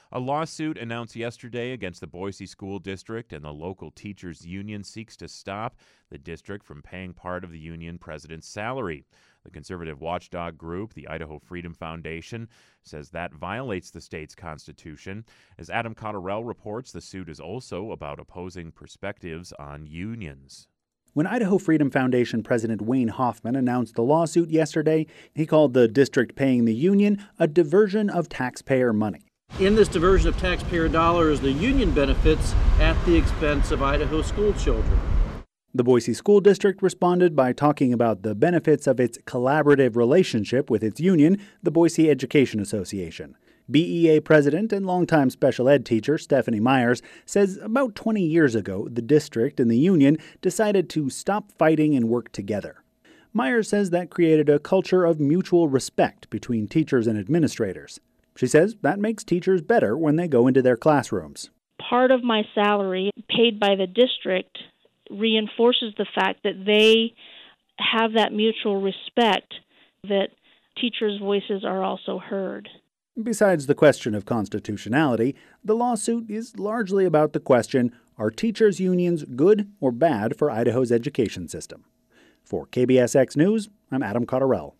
A lawsuit announced yesterday against the Boise School District and the local teachers' union seeks to stop the district from paying part of the union president's salary. The conservative watchdog group, the Idaho Freedom Foundation, says that violates the state's constitution. As Adam Cotterell reports, the suit is also about opposing perspectives on unions. When Idaho Freedom Foundation President Wayne Hoffman announced the lawsuit yesterday, he called the district paying the union a diversion of taxpayer money. In this diversion of taxpayer dollars, the union benefits at the expense of Idaho school children. The Boise School District responded by talking about the benefits of its collaborative relationship with its union, the Boise Education Association. BEA president and longtime special ed teacher Stephanie Myers says about 20 years ago, the district and the union decided to stop fighting and work together. Myers says that created a culture of mutual respect between teachers and administrators. She says that makes teachers better when they go into their classrooms. Part of my salary paid by the district reinforces the fact that they have that mutual respect, that teachers' voices are also heard. Besides the question of constitutionality, the lawsuit is largely about the question, are teachers' unions good or bad for Idaho's education system? For KBSX News, I'm Adam Cotterell.